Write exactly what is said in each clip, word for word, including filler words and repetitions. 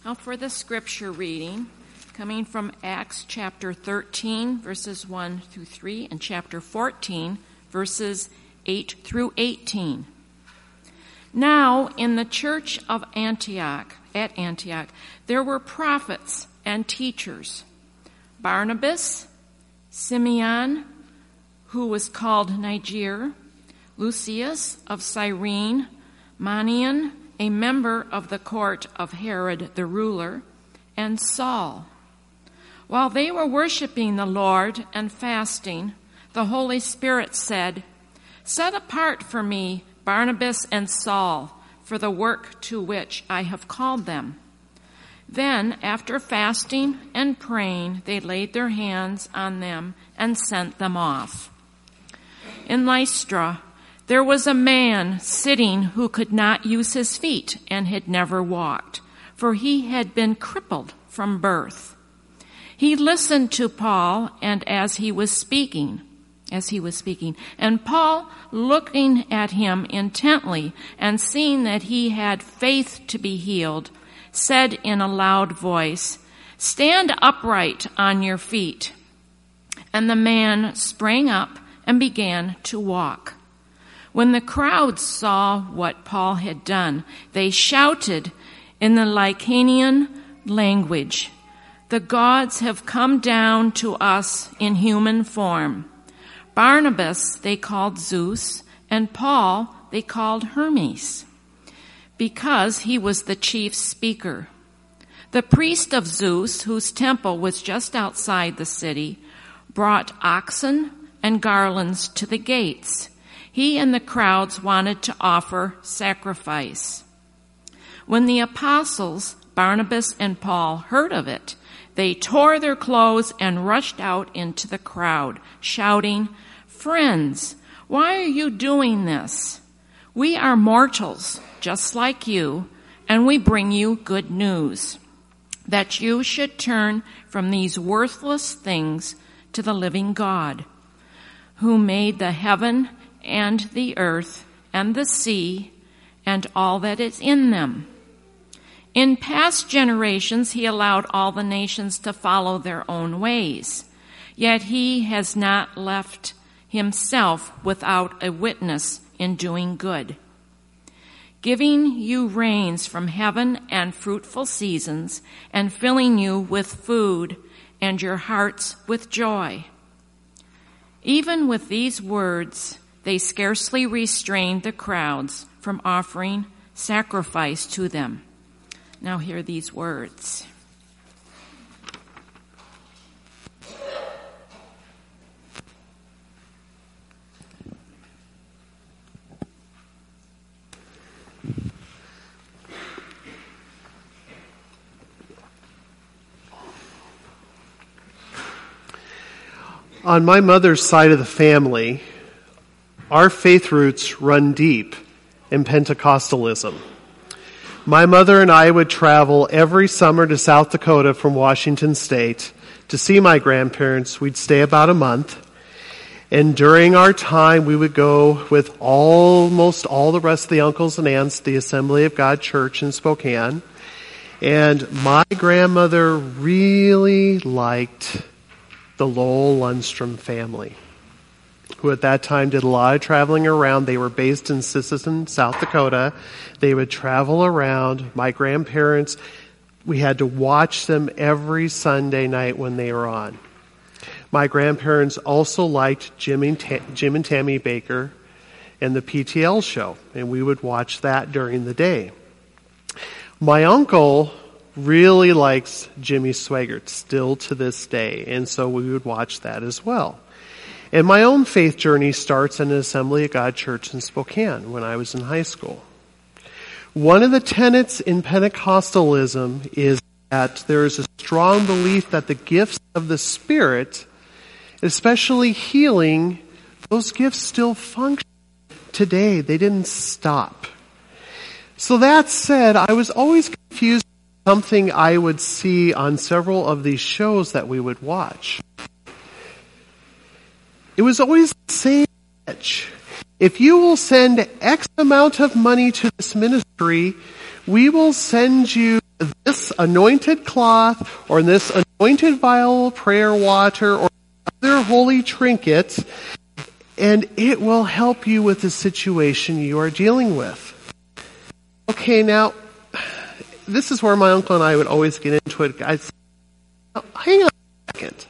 Now for the scripture reading, coming from Acts chapter thirteen, verses one through three, and chapter fourteen, verses eight through eighteen. Now in the church of Antioch, at Antioch, there were prophets and teachers: Barnabas, Simeon, who was called Niger, Lucius of Cyrene, Manaen, a member of the court of Herod the ruler, and Saul. While they were worshiping the Lord and fasting, the Holy Spirit said, "Set apart for me Barnabas and Saul for the work to which I have called them." Then, after fasting and praying, they laid their hands on them and sent them off. In Lystra, there was a man sitting who could not use his feet and had never walked, for he had been crippled from birth. He listened to Paul, and as he was speaking, as he was speaking, and Paul, looking at him intently and seeing that he had faith to be healed, said in a loud voice, "Stand upright on your feet." And the man sprang up and began to walk. When the crowd saw what Paul had done, they shouted in the Lycaonian language, "The gods have come down to us in human form." Barnabas they called Zeus, and Paul they called Hermes, because he was the chief speaker. The priest of Zeus, whose temple was just outside the city, brought oxen and garlands to the gates. He and the crowds wanted to offer sacrifice. When the apostles, Barnabas and Paul, heard of it, they tore their clothes and rushed out into the crowd, shouting, "Friends, why are you doing this? We are mortals, just like you, and we bring you good news, that you should turn from these worthless things to the living God, who made the heaven and the earth and the sea and all that is in them. In past generations he allowed all the nations to follow their own ways, yet he has not left himself without a witness in doing good, giving you rains from heaven and fruitful seasons, and filling you with food and your hearts with joy." Even with these words, they scarcely restrained the crowds from offering sacrifice to them. Now hear these words. On my mother's side of the family, our faith roots run deep in Pentecostalism. My mother and I would travel every summer to South Dakota from Washington State to see my grandparents. We'd stay about a month. And during our time, we would go with almost all the rest of the uncles and aunts to the Assembly of God Church in Spokane. And my grandmother really liked the Lowell Lundstrom family, who at that time did a lot of traveling around. They were based in Sisseton, South Dakota. They would travel around. My grandparents, we had to watch them every Sunday night when they were on. My grandparents also liked Jim and, Ta- Jim and Tammy Baker and the P T L show, and we would watch that during the day. My uncle really likes Jimmy Swaggart still to this day, and so we would watch that as well. And my own faith journey starts in an Assembly of God Church in Spokane when I was in high school. One of the tenets in Pentecostalism is that there is a strong belief that the gifts of the Spirit, especially healing, those gifts still function today. They didn't stop. So that said, I was always confused with something I would see on several of these shows that we would watch. It was always the same message. If you will send X amount of money to this ministry, we will send you this anointed cloth or this anointed vial of prayer water or other holy trinket, and it will help you with the situation you are dealing with. Okay, now, this is where my uncle and I would always get into it. I'd say, oh, hang on a second.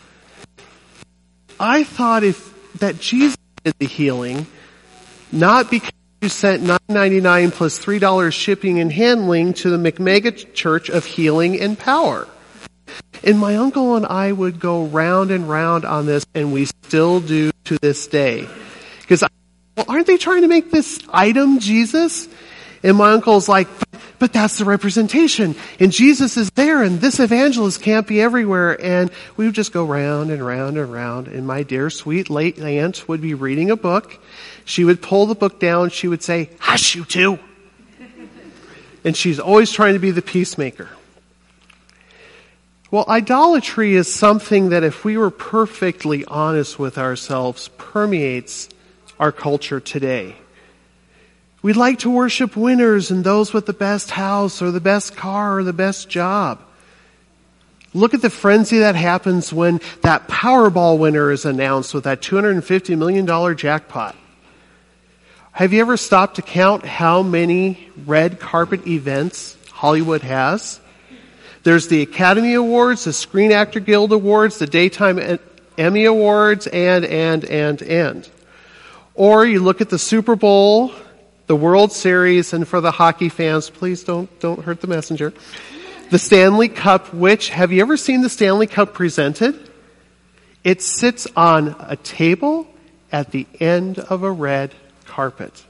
I thought if that Jesus did the healing, not because you sent nine ninety-nine plus three dollars shipping and handling to the McMega Church of Healing and Power. And my uncle and I would go round and round on this, and we still do to this day. Because, well, aren't they trying to make this item Jesus? And my uncle's like, but that's the representation. And Jesus is there, and this evangelist can't be everywhere. And we would just go round and round and round. And my dear sweet late aunt would be reading a book. She would pull the book down. She would say, hush, you two. And she's always trying to be the peacemaker. Well, idolatry is something that, if we were perfectly honest with ourselves, permeates our culture today. We'd like to worship winners and those with the best house or the best car or the best job. Look at the frenzy that happens when that Powerball winner is announced with that two hundred fifty million dollars jackpot. Have you ever stopped to count how many red carpet events Hollywood has? There's the Academy Awards, the Screen Actor Guild Awards, the Daytime Emmy Awards, and, and, and, and. Or you look at the Super Bowl, the World Series, and for the hockey fans, please don't, don't hurt the messenger. The Stanley Cup, which, have you ever seen the Stanley Cup presented? It sits on a table at the end of a red carpet.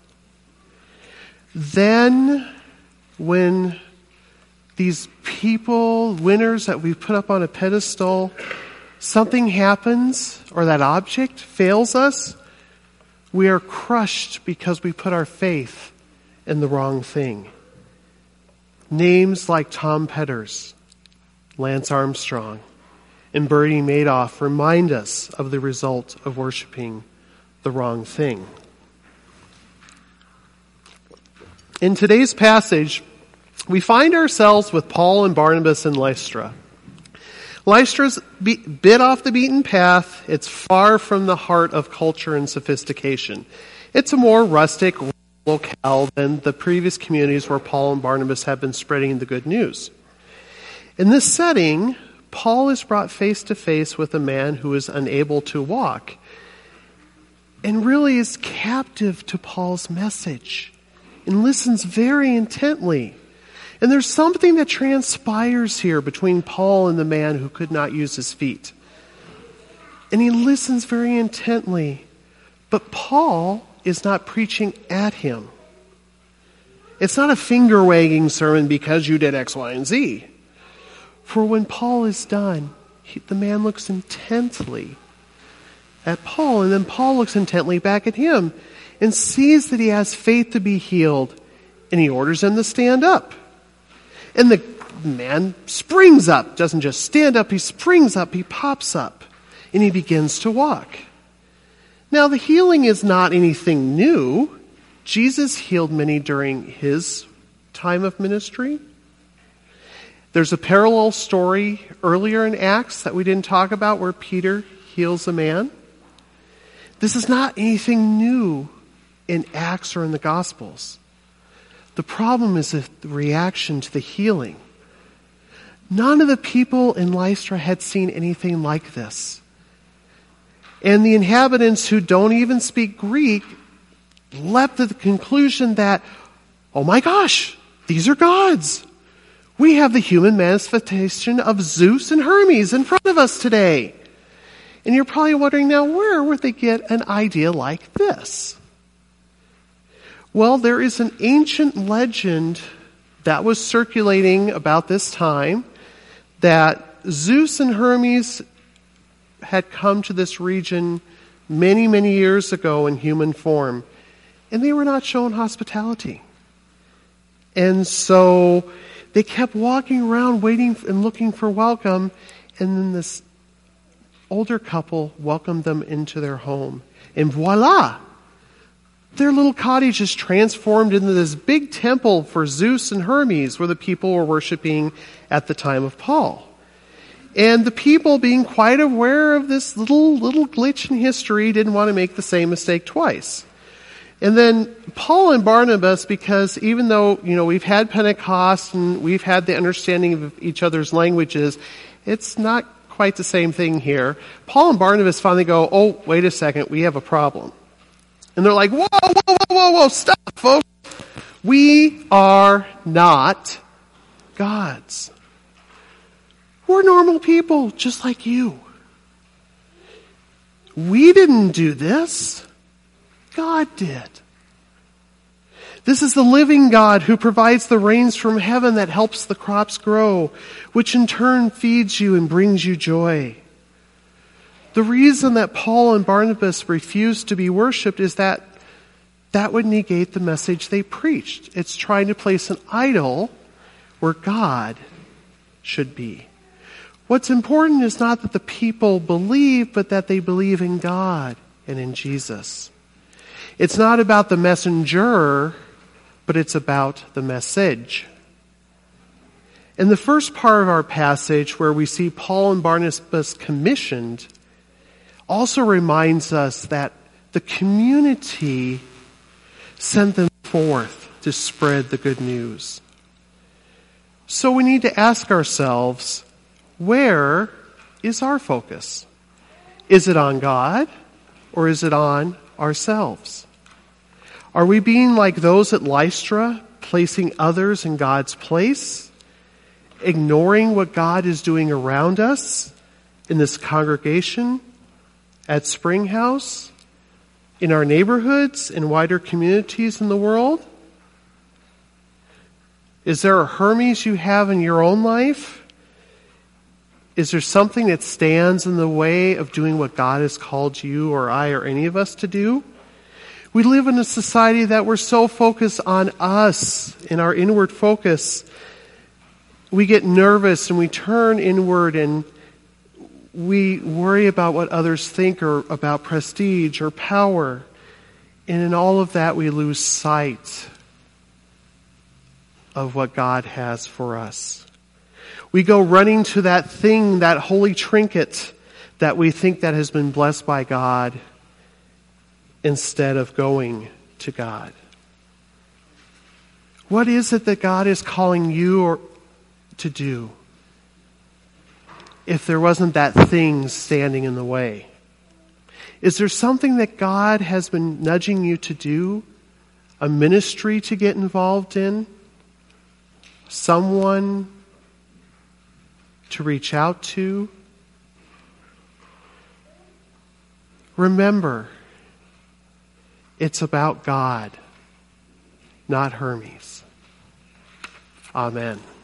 Then, when these people, winners that we put up on a pedestal, something happens or that object fails us, we are crushed because we put our faith in the wrong thing. Names like Tom Petters, Lance Armstrong, and Bernie Madoff remind us of the result of worshiping the wrong thing. In today's passage, we find ourselves with Paul and Barnabas in Lystra. Lystra's be- bit off the beaten path. It's far from the heart of culture and sophistication. It's a more rustic locale than the previous communities where Paul and Barnabas have been spreading the good news. In this setting, Paul is brought face to face with a man who is unable to walk and really is captive to Paul's message and listens very intently. And there's something that transpires here between Paul and the man who could not use his feet. And he listens very intently. But Paul is not preaching at him. It's not a finger-wagging sermon because you did X, Y, and Z. For when Paul is done, he, the man looks intently at Paul, and then Paul looks intently back at him and sees that he has faith to be healed, and he orders him to stand up. And the man springs up, doesn't just stand up, he springs up, he pops up, and he begins to walk. Now, the healing is not anything new. Jesus healed many during his time of ministry. There's a parallel story earlier in Acts that we didn't talk about where Peter heals a man. This is not anything new in Acts or in the Gospels. The problem is the reaction to the healing. None of the people in Lystra had seen anything like this. And the inhabitants who don't even speak Greek leapt to the conclusion that, oh my gosh, these are gods. We have the human manifestation of Zeus and Hermes in front of us today. And you're probably wondering now, where would they get an idea like this? Well, there is an ancient legend that was circulating about this time that Zeus and Hermes had come to this region many, many years ago in human form, and they were not shown hospitality. And so they kept walking around waiting and looking for welcome, and then this older couple welcomed them into their home. And voila! their little cottage is transformed into this big temple for Zeus and Hermes, where the people were worshiping at the time of Paul. And the people, being quite aware of this little, little glitch in history, didn't want to make the same mistake twice. And then Paul and Barnabas, because even though, you know, we've had Pentecost and we've had the understanding of each other's languages, it's not quite the same thing here. Paul and Barnabas finally go, oh, wait a second, we have a problem. And they're like, whoa, whoa, whoa, whoa, whoa, stop, folks. We are not gods. We're normal people, just like you. We didn't do this. God did. This is the living God who provides the rains from heaven that helps the crops grow, which in turn feeds you and brings you joy. The reason that Paul and Barnabas refused to be worshipped is that that would negate the message they preached. It's trying to place an idol where God should be. What's important is not that the people believe, but that they believe in God and in Jesus. It's not about the messenger, but it's about the message. In the first part of our passage, where we see Paul and Barnabas commissioned, also reminds us that the community sent them forth to spread the good news. So we need to ask ourselves, where is our focus? Is it on God, or is it on ourselves? Are we being like those at Lystra, placing others in God's place, ignoring what God is doing around us in this congregation, at Springhouse, in our neighborhoods, in wider communities in the world? Is there a Hermes you have in your own life? Is there something that stands in the way of doing what God has called you or I or any of us to do? We live in a society that we're so focused on us, in our inward focus. We get nervous and we turn inward and we worry about what others think or about prestige or power. And in all of that, we lose sight of what God has for us. We go running to that thing, that holy trinket that we think that has been blessed by God, instead of going to God. What is it that God is calling you or to do if there wasn't that thing standing in the way? Is there something that God has been nudging you to do? A ministry to get involved in? Someone to reach out to? Remember, it's about God, not Hermes. Amen.